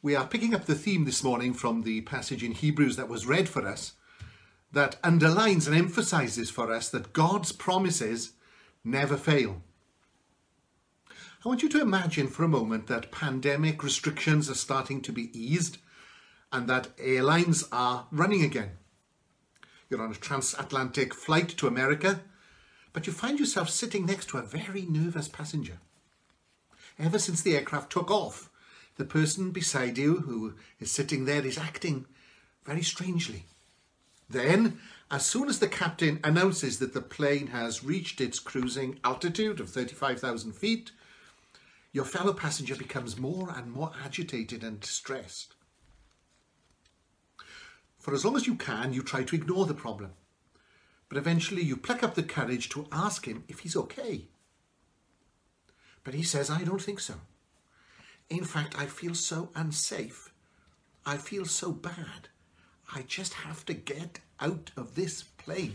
We are picking up the theme this morning from the passage in Hebrews that was read for us, that underlines and emphasizes for us that God's promises never fail. I want you to imagine for a moment that pandemic restrictions are starting to be eased and that airlines are running again. You're on a transatlantic flight to America, but you find yourself sitting next to a very nervous passenger. Ever since the aircraft took off, the person beside you who is sitting there is acting very strangely. Then, as soon as the captain announces that the plane has reached its cruising altitude of 35,000 feet, your fellow passenger becomes more and more agitated and distressed. For as long as you can, you try to ignore the problem. But eventually you pluck up the courage to ask him if he's okay. But he says, I don't think so. In fact, I feel so unsafe. I feel so bad. I just have to get out of this plane.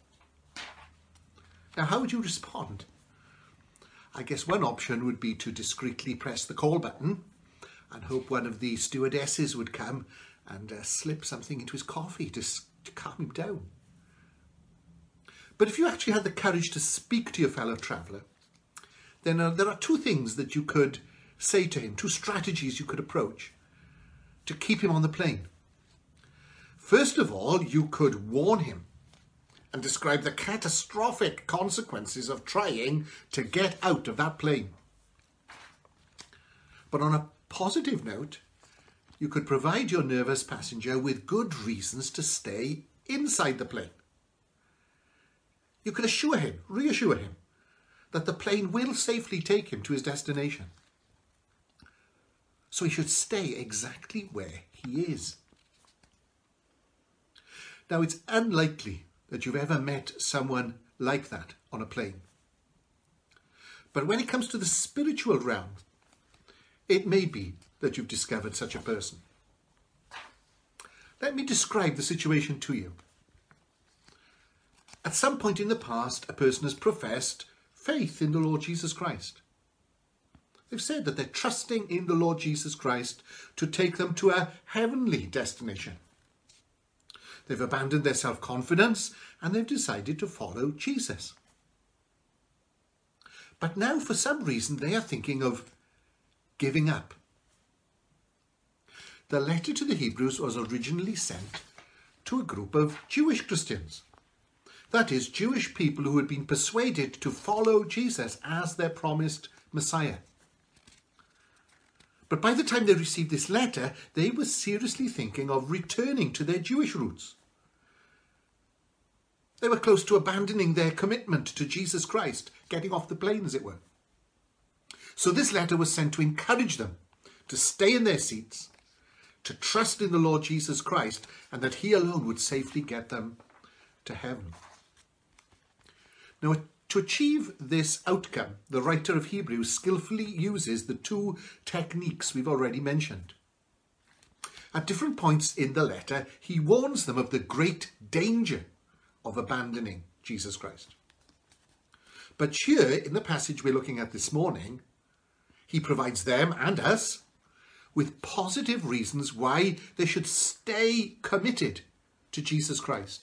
Now, how would you respond? I guess one option would be to discreetly press the call button and hope one of the stewardesses would come and slip something into his coffee to calm him down. But if you actually had the courage to speak to your fellow traveller, then there are two things that you could say to him, two strategies you could approach to keep him on the plane. First of all, you could warn him and describe the catastrophic consequences of trying to get out of that plane. But on a positive note, you could provide your nervous passenger with good reasons to stay inside the plane. You could reassure him, that the plane will safely take him to his destination. So he should stay exactly where he is. Now, it's unlikely that you've ever met someone like that on a plane. But when it comes to the spiritual realm, it may be that you've discovered such a person. Let me describe the situation to you. At some point in the past, a person has professed faith in the Lord Jesus Christ. They've said that they're trusting in the Lord Jesus Christ to take them to a heavenly destination. They've abandoned their self-confidence and they've decided to follow Jesus. But now, for some reason, they are thinking of giving up. The letter to the Hebrews was originally sent to a group of Jewish Christians. That is, Jewish people who had been persuaded to follow Jesus as their promised Messiah. But by the time they received this letter, they were seriously thinking of returning to their Jewish roots. They were close to abandoning their commitment to Jesus Christ, getting off the plane, as it were. So this letter was sent to encourage them to stay in their seats, to trust in the Lord Jesus Christ, and that he alone would safely get them to heaven. Now, to achieve this outcome, the writer of Hebrews skillfully uses the two techniques we've already mentioned. At different points in the letter, he warns them of the great danger of abandoning Jesus Christ. But here, in the passage we're looking at this morning, he provides them and us with positive reasons why they should stay committed to Jesus Christ.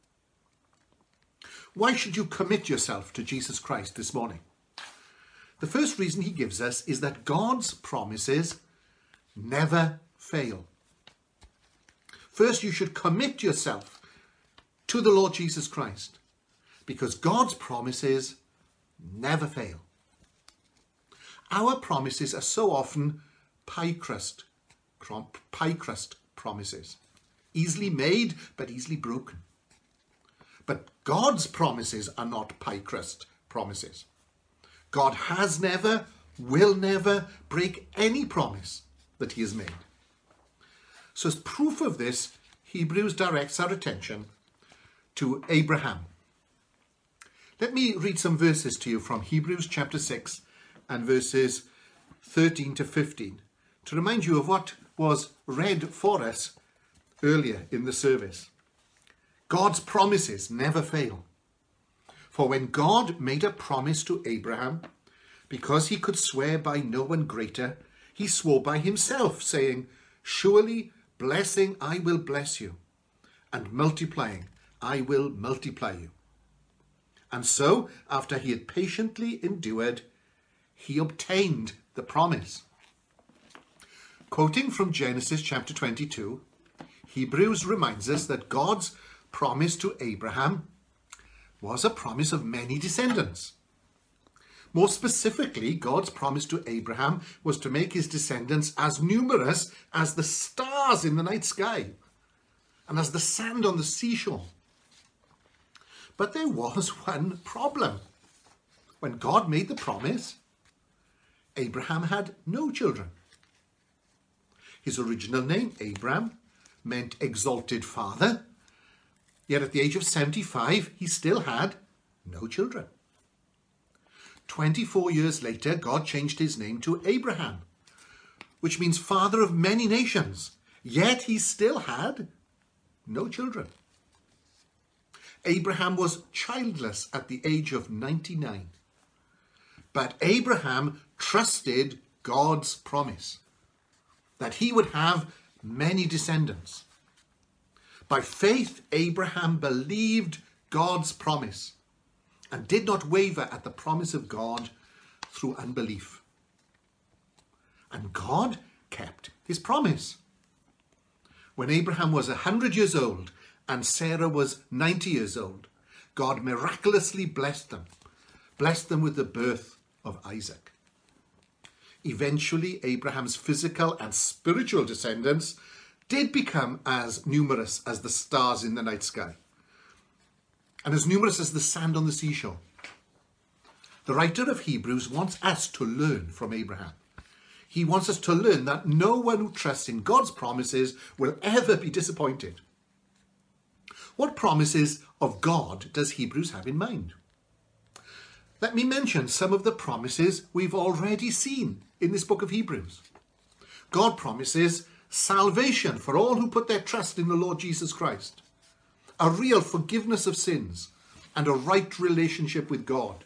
Why should you commit yourself to Jesus Christ this morning? The first reason he gives us is that God's promises never fail. First, you should commit yourself to the Lord Jesus Christ because God's promises never fail. Our promises are so often pie crust promises, easily made but easily broken. But God's promises are not pie crust promises. God has never, will never break any promise that he has made. So as proof of this, Hebrews directs our attention to Abraham. Let me read some verses to you from Hebrews chapter 6 and verses 13 to 15 to remind you of what was read for us earlier in the service. God's promises never fail. For when God made a promise to Abraham, because he could swear by no one greater, he swore by himself, saying, Surely blessing I will bless you, and multiplying I will multiply you. And so, after he had patiently endured, he obtained the promise. Quoting from Genesis chapter 22, Hebrews reminds us that God's promise to Abraham was a promise of many descendants. More specifically, God's promise to Abraham was to make his descendants as numerous as the stars in the night sky and as the sand on the seashore. But there was one problem. When God made the promise, Abraham had no children. His original name, Abram, meant exalted father, yet at the age of 75, he still had no children. 24 years later, God changed his name to Abraham, which means father of many nations, yet he still had no children. Abraham was childless at the age of 99. But Abraham trusted God's promise that he would have many descendants. By faith, Abraham believed God's promise and did not waver at the promise of God through unbelief. And God kept his promise. When Abraham was 100 years old and Sarah was 90 years old, God miraculously blessed them with the birth of Isaac. Eventually, Abraham's physical and spiritual descendants did become as numerous as the stars in the night sky and as numerous as the sand on the seashore. The writer of Hebrews wants us to learn from Abraham. He wants us to learn that no one who trusts in God's promises will ever be disappointed. What promises of God does Hebrews have in mind? Let me mention some of the promises we've already seen in this book of Hebrews. God promises salvation for all who put their trust in the Lord Jesus Christ, a real forgiveness of sins, and a right relationship with God.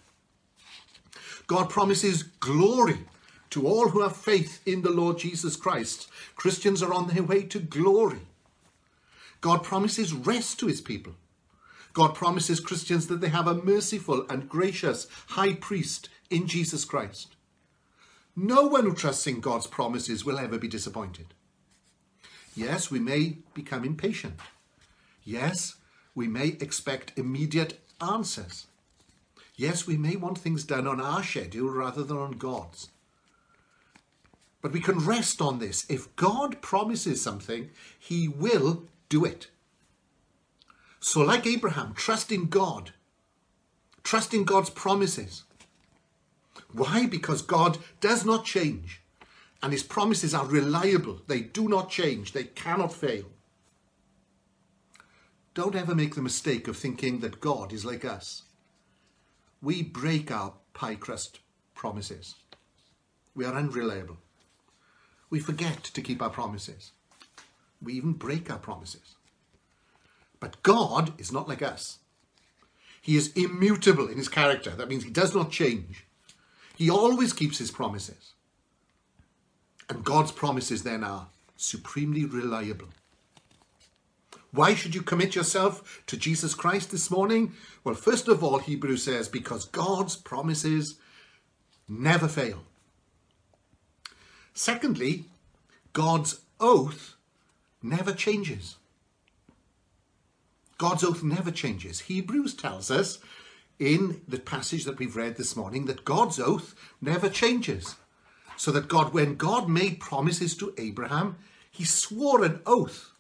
God promises glory to all who have faith in the Lord Jesus Christ. Christians are on their way to glory. God promises rest to his people. God promises Christians that they have a merciful and gracious high priest in Jesus Christ. No one who trusts in God's promises will ever be disappointed. Yes, we may become impatient. Yes, we may expect immediate answers. Yes, we may want things done on our schedule rather than on God's. But we can rest on this. If God promises something, he will do it. So like Abraham, trust in God. Trust in God's promises. Why? Because God does not change. And his promises are reliable. They do not change. They cannot fail. Don't ever make the mistake of thinking that God is like us. We break our pie crust promises. We are unreliable. We forget to keep our promises. We even break our promises. But God is not like us. He is immutable in his character. That means he does not change. He always keeps his promises. And God's promises then are supremely reliable. Why should you commit yourself to Jesus Christ this morning? Well, first of all, Hebrews says, because God's promises never fail. Secondly, God's oath never changes. God's oath never changes. Hebrews tells us in the passage that we've read this morning that God's oath never changes. So that when God made promises to Abraham, he swore an oath.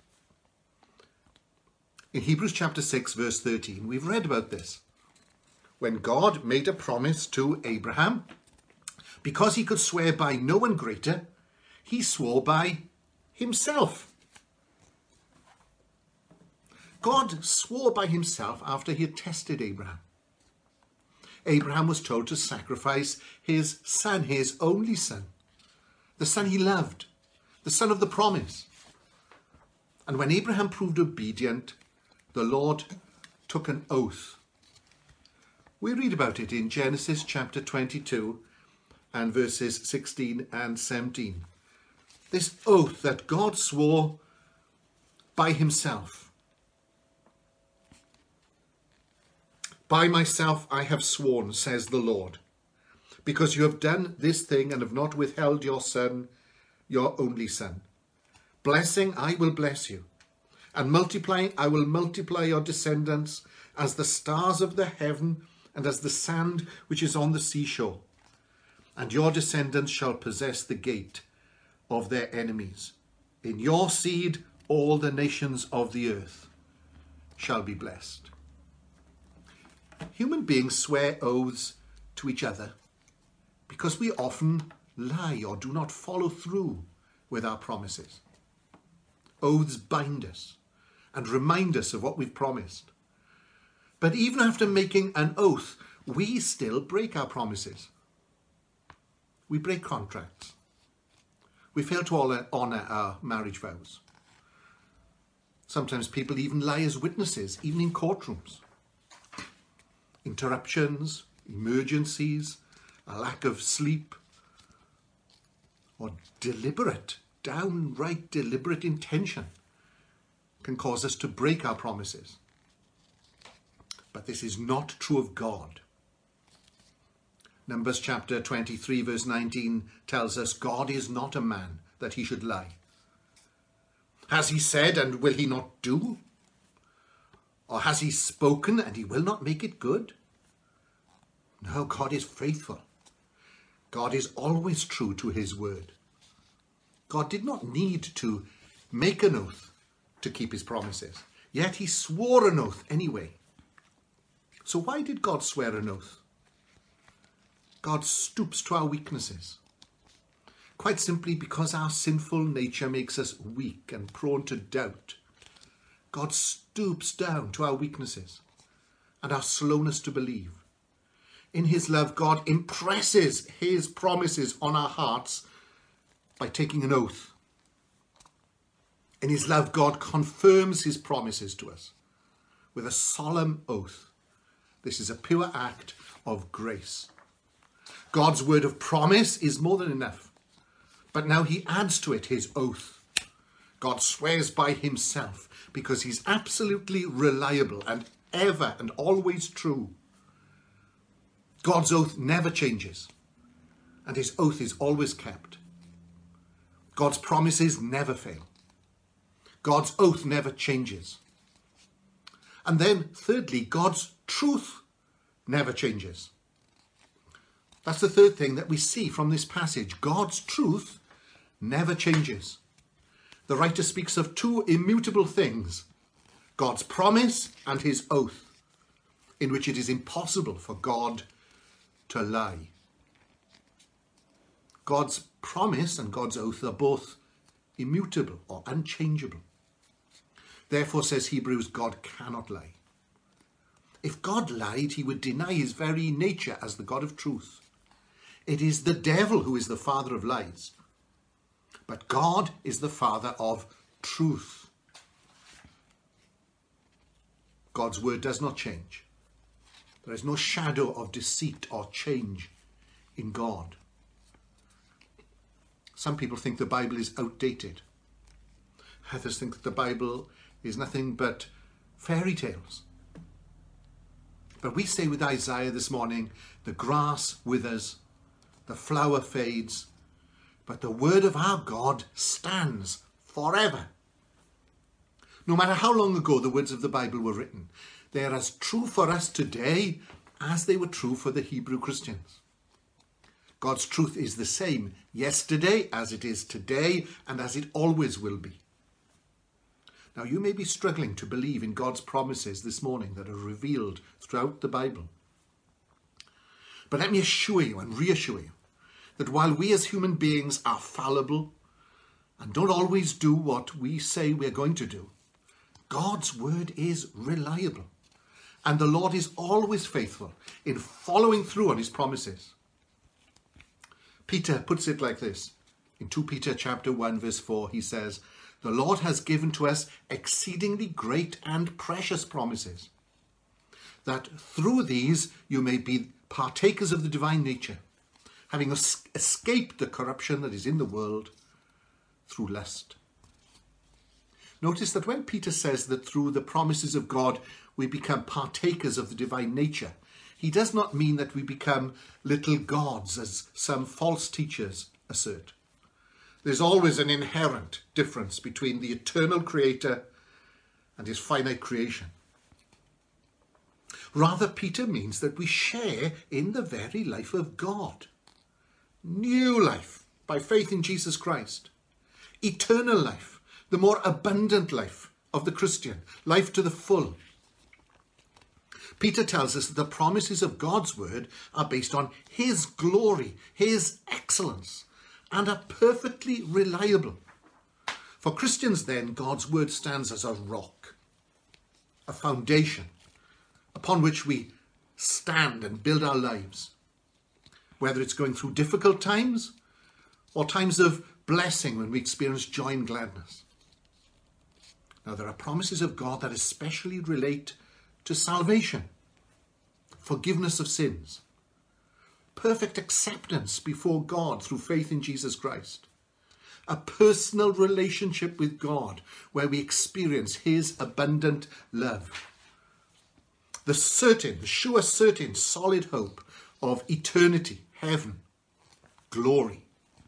In Hebrews chapter 6, verse 13, we've read about this. When God made a promise to Abraham, because he could swear by no one greater, he swore by himself. God swore by himself after he had tested Abraham. Abraham was told to sacrifice his son, his only son, the son he loved, the son of the promise. And when Abraham proved obedient, the Lord took an oath. We read about it in Genesis chapter 22 and verses 16 and 17. This oath that God swore by himself. By myself I have sworn, says the Lord, because you have done this thing and have not withheld your son, your only son. Blessing, I will bless you, and multiplying, I will multiply your descendants as the stars of the heaven and as the sand which is on the seashore. And your descendants shall possess the gate of their enemies. In your seed all the nations of the earth shall be blessed. Human beings swear oaths to each other because we often lie or do not follow through with our promises. Oaths bind us and remind us of what we've promised. But even after making an oath, we still break our promises. We break contracts. We fail to honour our marriage vows. Sometimes people even lie as witnesses, even in courtrooms. Interruptions, emergencies, a lack of sleep, or downright deliberate intention can cause us to break our promises. But this is not true of God. Numbers chapter 23 verse 19 tells us God is not a man that he should lie. Has he said and will he not do? Or has he spoken and he will not make it good? No, God is faithful. God is always true to his word. God did not need to make an oath to keep his promises, yet he swore an oath anyway. So why did God swear an oath? God stoops to our weaknesses. Quite simply because our sinful nature makes us weak and prone to doubt. God stoops down to our weaknesses and our slowness to believe. In his love, God impresses his promises on our hearts by taking an oath. In his love, God confirms his promises to us with a solemn oath. This is a pure act of grace. God's word of promise is more than enough, but now he adds to it his oath. God swears by himself because he's absolutely reliable and ever and always true. God's oath never changes, and his oath is always kept. God's promises never fail. God's oath never changes. And then, thirdly, God's truth never changes. That's the third thing that we see from this passage. God's truth never changes. The writer speaks of two immutable things: God's promise and his oath, in which it is impossible for God to lie. God's promise and God's oath are both immutable or unchangeable. Therefore, says Hebrews, God cannot lie. If God lied, he would deny his very nature as the God of truth. It is the devil who is the father of lies. But God is the father of truth. God's word does not change. There is no shadow of deceit or change in God. Some people think the Bible is outdated. Others think that the Bible is nothing but fairy tales. But we say with Isaiah this morning, the grass withers, the flower fades, but the word of our God stands forever. No matter how long ago the words of the Bible were written, they are as true for us today as they were true for the Hebrew Christians. God's truth is the same yesterday as it is today and as it always will be. Now, you may be struggling to believe in God's promises this morning that are revealed throughout the Bible. But let me assure you and reassure you that while we as human beings are fallible and don't always do what we say we're going to do, God's word is reliable. And the Lord is always faithful in following through on his promises. Peter puts it like this. In 2 Peter chapter 1 verse 4, he says, "The Lord has given to us exceedingly great and precious promises, that through these you may be partakers of the divine nature, having escaped the corruption that is in the world through lust. Notice that when Peter says that through the promises of God we become partakers of the divine nature, he does not mean that we become little gods, as some false teachers assert. There's always an inherent difference between the eternal creator and his finite creation. Rather, Peter means that we share in the very life of God. New life by faith in Jesus Christ. Eternal life, the more abundant life of the Christian, life to the full. Peter tells us that the promises of God's word are based on his glory, his excellence, and are perfectly reliable. For Christians then, God's word stands as a rock, a foundation upon which we stand and build our lives, whether it's going through difficult times or times of blessing when we experience joy and gladness. Now, there are promises of God that especially relate to salvation, forgiveness of sins, perfect acceptance before God through faith in Jesus Christ, a personal relationship with God where we experience his abundant love, the sure, certain, solid hope of eternity, heaven, glory.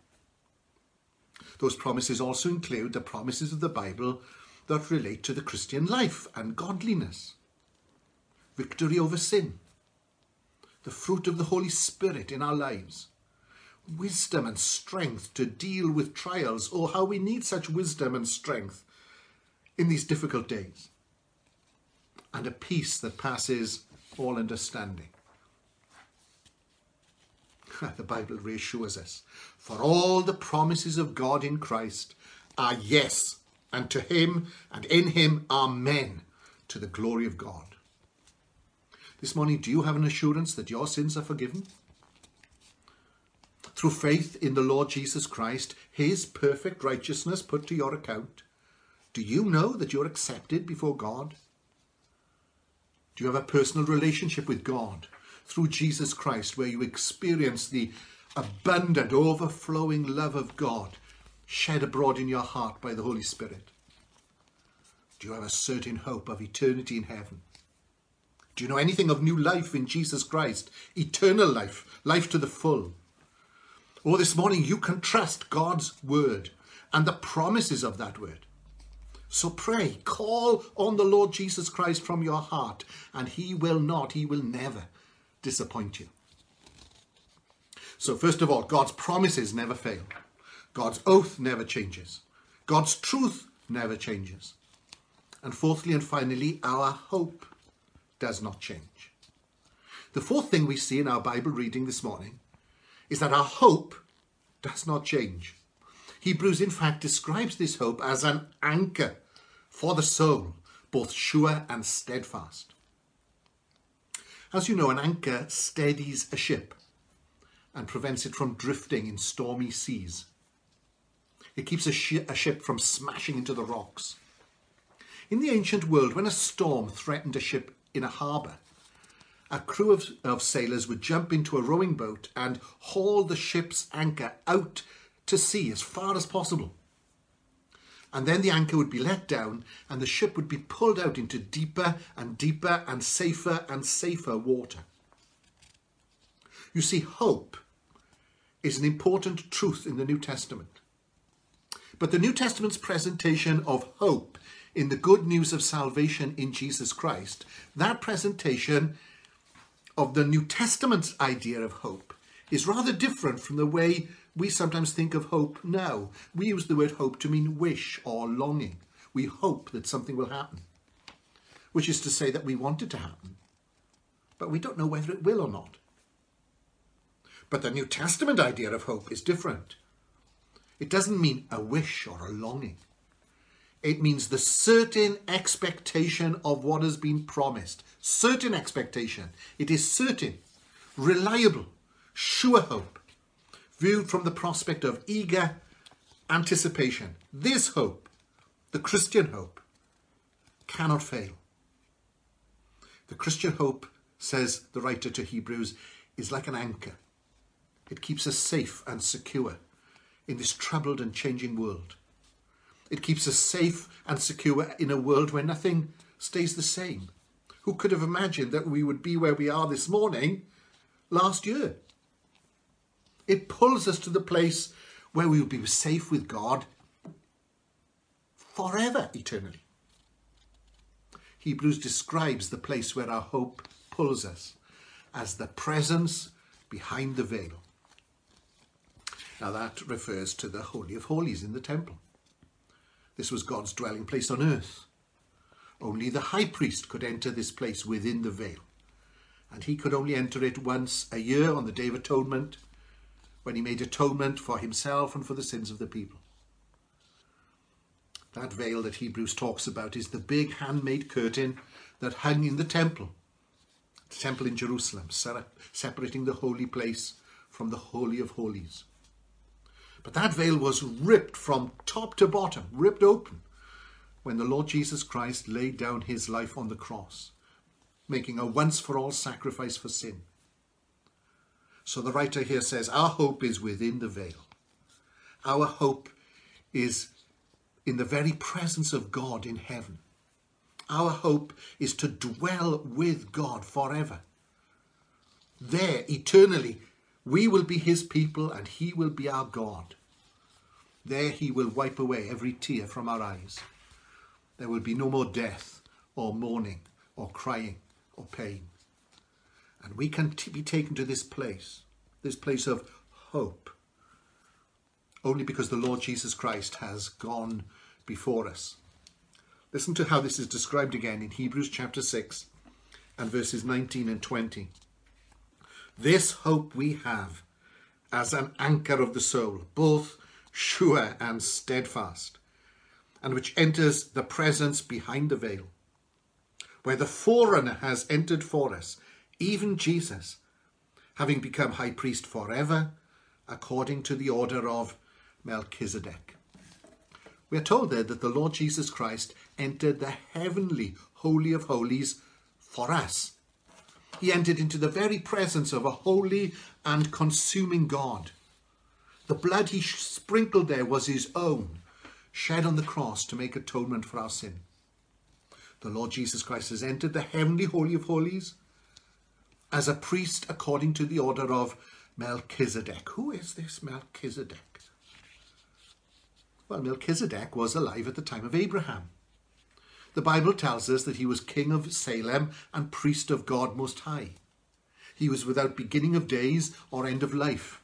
Those promises also include the promises of the Bible that relate to the Christian life and godliness, victory over sin, the fruit of the Holy Spirit in our lives, wisdom and strength to deal with trials, or how we need such wisdom and strength in these difficult days, and a peace that passes all understanding. The Bible reassures us, for all the promises of God in Christ are yes, and to him and in him amen, to the glory of God. This morning, do you have an assurance that your sins are forgiven? Through faith in the Lord Jesus Christ, his perfect righteousness put to your account, do you know that you're accepted before God? Do you have a personal relationship with God through Jesus Christ, where you experience the abundant, overflowing love of God shed abroad in your heart by the Holy Spirit? Do you have a certain hope of eternity in heaven? Do you know anything of new life in Jesus Christ? Eternal life, life to the full. Oh, this morning you can trust God's word and the promises of that word. So pray, call on the Lord Jesus Christ from your heart, and he will never disappoint you. So first of all, God's promises never fail. God's oath never changes. God's truth never changes. And fourthly and finally, our hope does not change. The fourth thing we see in our Bible reading this morning is that our hope does not change. Hebrews, in fact, describes this hope as an anchor for the soul, both sure and steadfast. As you know, an anchor steadies a ship and prevents it from drifting in stormy seas. It keeps a ship from smashing into the rocks. In the ancient world, when a storm threatened a ship in a harbour, a crew of sailors would jump into a rowing boat and haul the ship's anchor out to sea as far as possible. And then the anchor would be let down and the ship would be pulled out into deeper and deeper and safer water. You see, hope is an important truth in the New Testament. But the New Testament's presentation of hope in the good news of salvation in Jesus Christ, that presentation of the New Testament's idea of hope is rather different from the way we sometimes think of hope now. We use the word hope to mean wish or longing. We hope that something will happen, which is to say that we want it to happen, but we don't know whether it will or not. But the New Testament idea of hope is different. It doesn't mean a wish or a longing. It means the certain expectation of what has been promised. Certain expectation. It is certain, reliable, sure hope, viewed from the prospect of eager anticipation. This hope, the Christian hope, cannot fail. The Christian hope, says the writer to Hebrews, is like an anchor. It keeps us safe and secure in this troubled and changing world. It keeps us safe and secure in a world where nothing stays the same. Who could have imagined that we would be where we are this morning last year? It pulls us to the place where we will be safe with God forever, eternally. Hebrews describes the place where our hope pulls us as the presence behind the veil. Now that refers to the Holy of Holies in the temple. This was God's dwelling place on earth. Only the high priest could enter this place within the veil, and he could only enter it once a year on the Day of Atonement, when he made atonement for himself and for the sins of the people. That veil that Hebrews talks about is the big handmade curtain that hung in the temple in Jerusalem, separating the holy place from the Holy of Holies. But that veil was ripped from top to bottom, ripped open, when the Lord Jesus Christ laid down his life on the cross, making a once-for-all sacrifice for sin. So the writer here says, our hope is within the veil. Our hope is in the very presence of God in heaven. Our hope is to dwell with God forever. There, eternally, we will be his people and he will be our God. There he will wipe away every tear from our eyes. There will be no more death or mourning or crying or pain. And we can be taken to this place of hope, only because the Lord Jesus Christ has gone before us. Listen to how this is described again in Hebrews chapter 6 and verses 19 and 20. This hope we have as an anchor of the soul, both sure and steadfast, and which enters the presence behind the veil, where the forerunner has entered for us, even Jesus, having become high priest forever, according to the order of Melchizedek. We are told there that the Lord Jesus Christ entered the heavenly Holy of Holies for us. He entered into the very presence of a holy and consuming God. The blood he sprinkled there was his own, shed on the cross to make atonement for our sin. The Lord Jesus Christ has entered the heavenly Holy of Holies as a priest according to the order of Melchizedek. Who is this Melchizedek? Well, Melchizedek was alive at the time of Abraham. The Bible tells us that he was king of Salem and priest of God Most High. He was without beginning of days or end of life.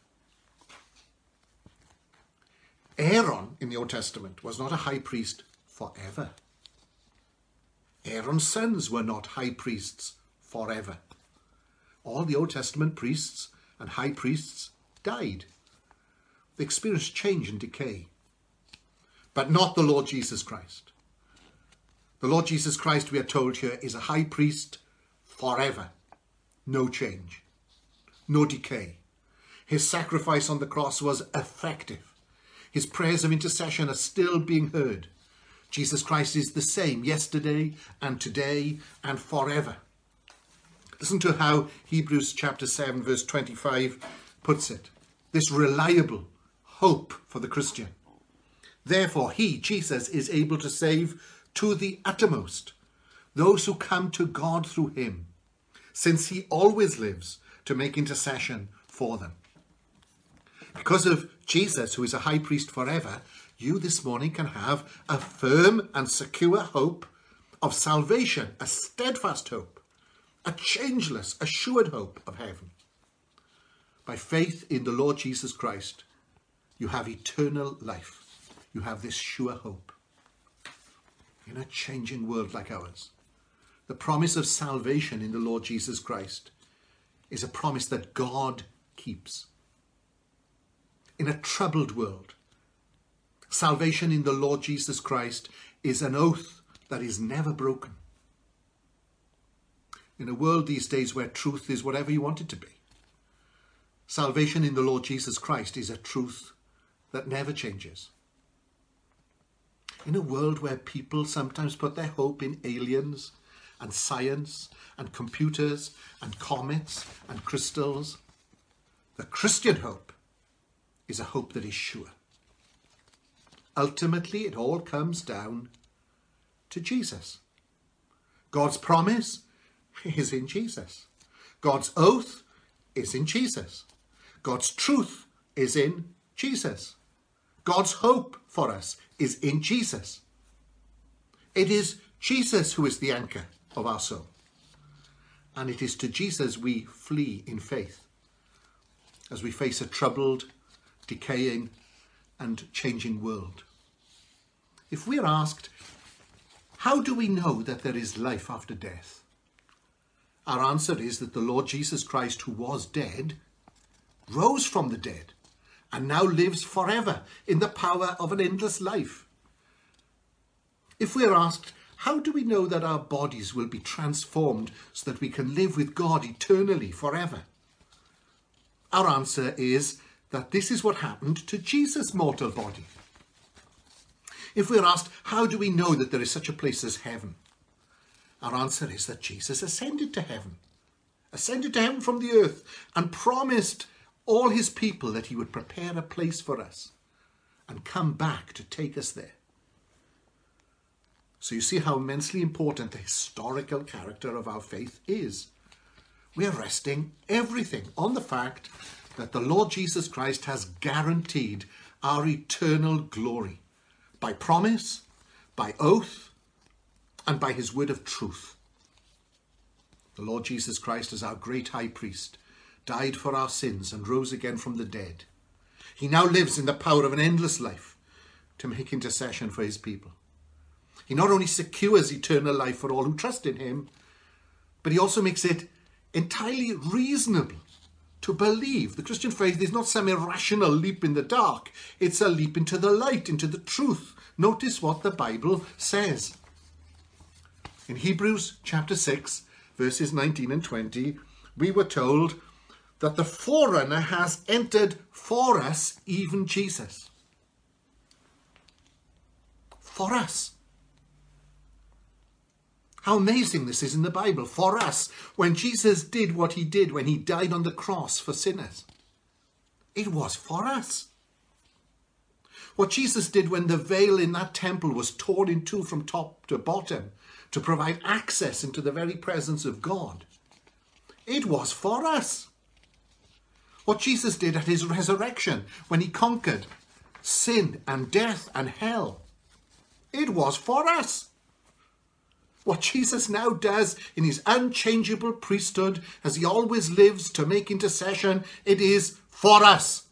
Aaron in the Old Testament was not a high priest forever. Aaron's sons were not high priests forever. All the Old Testament priests and high priests died. They experienced change and decay. But not the Lord Jesus Christ. The Lord Jesus Christ, we are told here, is a high priest forever. No change. No decay. His sacrifice on the cross was effective. His prayers of intercession are still being heard. Jesus Christ is the same yesterday and today and forever. Listen to how Hebrews chapter 7 verse 25 puts it. This reliable hope for the Christian. Therefore he, Jesus, is able to save to the uttermost those who come to God through him, since he always lives to make intercession for them. Because of Jesus, who is a high priest forever, you this morning can have a firm and secure hope of salvation, a steadfast hope, a changeless, assured hope of heaven. By faith in the Lord Jesus Christ, you have eternal life. You have this sure hope. In a changing world like ours, the promise of salvation in the Lord Jesus Christ is a promise that God keeps. In a troubled world, salvation in the Lord Jesus Christ is an oath that is never broken. In a world these days where truth is whatever you want it to be, salvation in the Lord Jesus Christ is a truth that never changes. In a world where people sometimes put their hope in aliens and science and computers and comets and crystals, the Christian hope is a hope that is sure. ultimately it all comes down to Jesus. God's promise is in Jesus. God's oath is in Jesus. God's truth is in Jesus. God's hope for us is in Jesus. It is Jesus who is the anchor of our soul. And it is to Jesus we flee in faith as we face a troubled, decaying, and changing world. If we are asked, how do we know that there is life after death? Our answer is that the Lord Jesus Christ, who was dead, rose from the dead and now lives forever in the power of an endless life. If we are asked, how do we know that our bodies will be transformed so that we can live with God eternally forever? Our answer is that this is what happened to Jesus' mortal body. If we are asked, how do we know that there is such a place as heaven? Our answer is that Jesus ascended to heaven from the earth, and promised all his people that he would prepare a place for us and come back to take us there. So you see how immensely important the historical character of our faith is. We are resting everything on the fact that the Lord Jesus Christ has guaranteed our eternal glory by promise, by oath, and by his word of truth. The Lord Jesus Christ, as our great high priest, died for our sins and rose again from the dead. He now lives in the power of an endless life to make intercession for his people. He not only secures eternal life for all who trust in him, but he also makes it entirely reasonable to believe. The Christian faith is not some irrational leap in the dark. It's a leap into the light, into the truth. Notice what the Bible says. In Hebrews chapter 6, verses 19 and 20, we were told that the forerunner has entered for us, even Jesus. For us. How amazing this is in the Bible. For us, when Jesus did what he did when he died on the cross for sinners, it was for us. What Jesus did when the veil in that temple was torn in two from top to bottom to provide access into the very presence of God, it was for us. What Jesus did at his resurrection when he conquered sin and death and hell, it was for us. What Jesus now does in his unchangeable priesthood, as he always lives to make intercession, it is for us.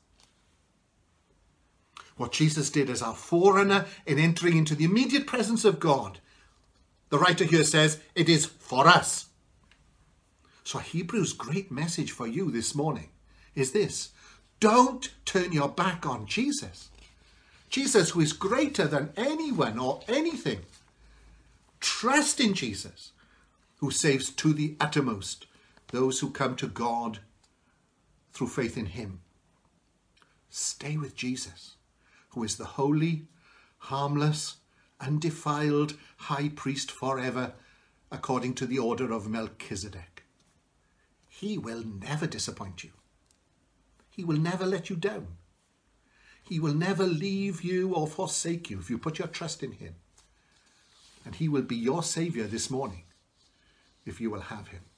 What Jesus did as our forerunner in entering into the immediate presence of God, the writer here says it is for us. So Hebrews' great message for you this morning is this: don't turn your back on Jesus. Jesus, who is greater than anyone or anything. Trust in Jesus, who saves to the uttermost those who come to God through faith in him. Stay with Jesus, who is the holy, harmless, undefiled high priest forever, according to the order of Melchizedek. He will never disappoint you. He will never let you down. He will never leave you or forsake you if you put your trust in him. And he will be your Saviour this morning if you will have him.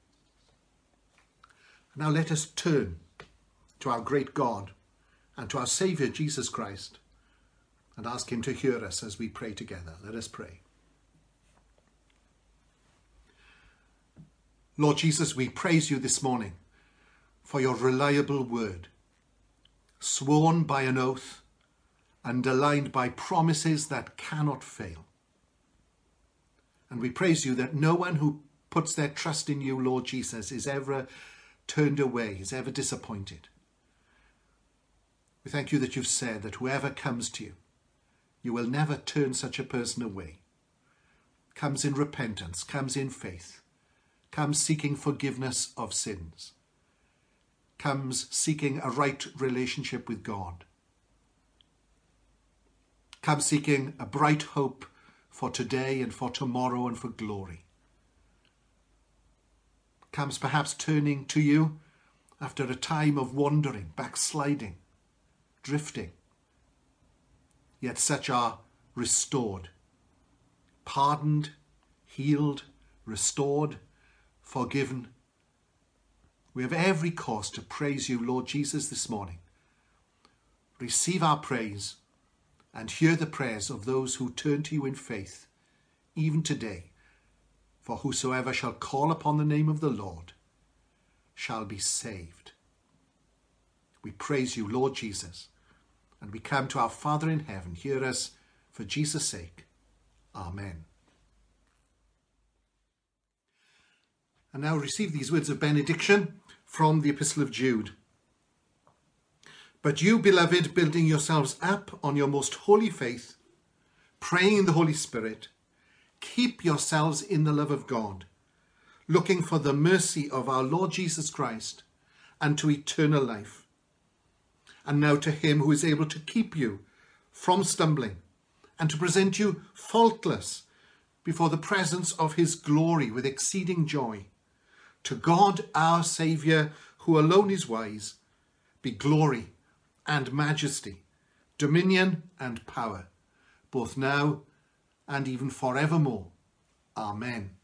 Now let us turn to our great God and to our Saviour Jesus Christ and ask him to hear us as we pray together. Let us pray. Lord Jesus, we praise you this morning for your reliable word, sworn by an oath, underlined by promises that cannot fail. And we praise you that no one who puts their trust in you, Lord Jesus, is ever turned away, is ever disappointed. We thank you that you've said that whoever comes to you, you will never turn such a person away. Comes in repentance, comes in faith, comes seeking forgiveness of sins, comes seeking a right relationship with God, comes seeking a bright hope for today and for tomorrow and for glory. Comes perhaps turning to you after a time of wandering, backsliding, drifting. yet such are restored, pardoned, healed, restored, forgiven. We have every cause to praise you, Lord Jesus, this morning. Receive our praise and hear the prayers of those who turn to you in faith, even today. For whosoever shall call upon the name of the Lord shall be saved. We praise you, Lord Jesus, and we come to our Father in heaven. Hear us for Jesus' sake. Amen. And now receive these words of benediction from the Epistle of Jude. But you, beloved, building yourselves up on your most holy faith, praying in the Holy Spirit, keep yourselves in the love of God, looking for the mercy of our Lord Jesus Christ unto eternal life. And now to him who is able to keep you from stumbling and to present you faultless before the presence of his glory with exceeding joy. To God our Saviour, who alone is wise, be glory and majesty, dominion and power, both now and even forevermore. Amen.